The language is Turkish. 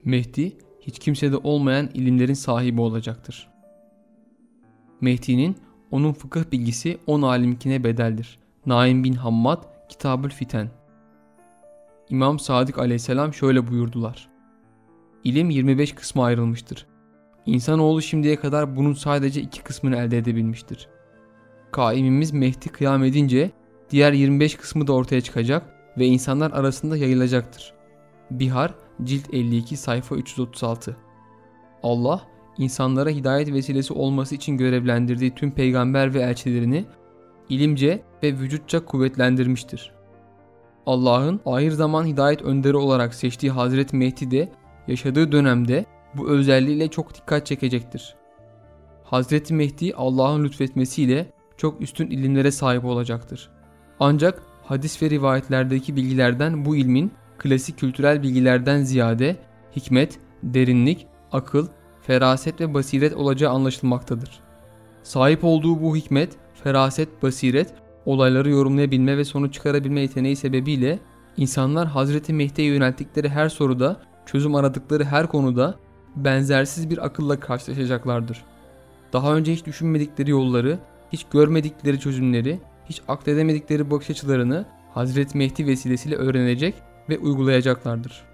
Mehdi hiç kimsede olmayan ilimlerin sahibi olacaktır. Mehdi'nin onun fıkıh bilgisi 10 alimkine bedeldir. Naim bin Hammad, Kitabül Fiten. İmam Sadık aleyhisselam şöyle buyurdular: İlim 25 kısma ayrılmıştır. İnsanoğlu şimdiye kadar bunun sadece 2 kısmını elde edebilmiştir. Kaimimiz Mehdi kıyam edince diğer 25 kısmı da ortaya çıkacak ve insanlar arasında yayılacaktır. Bihar, cilt 52, sayfa 336. Allah, insanlara hidayet vesilesi olması için görevlendirdiği tüm peygamber ve elçilerini ilimce ve vücutça kuvvetlendirmiştir. Allah'ın ahir zaman hidayet önderi olarak seçtiği Hazreti Mehdi de yaşadığı dönemde bu özelliğiyle çok dikkat çekecektir. Hazreti Mehdi Allah'ın lütfetmesiyle çok üstün ilimlere sahip olacaktır. Ancak hadis ve rivayetlerdeki bilgilerden bu ilmin klasik kültürel bilgilerden ziyade hikmet, derinlik, akıl, feraset ve basiret olacağı anlaşılmaktadır. Sahip olduğu bu hikmet, feraset, basiret, olayları yorumlayabilme ve sonuç çıkarabilme yeteneği sebebiyle insanlar Hazreti Mehdi'ye yönelttikleri her soruda, çözüm aradıkları her konuda benzersiz bir akılla karşılaşacaklardır. Daha önce hiç düşünmedikleri yolları, hiç görmedikleri çözümleri, hiç akledemedikleri bakış açılarını Hazreti Mehdi vesilesiyle öğrenecek ve uygulayacaklardır.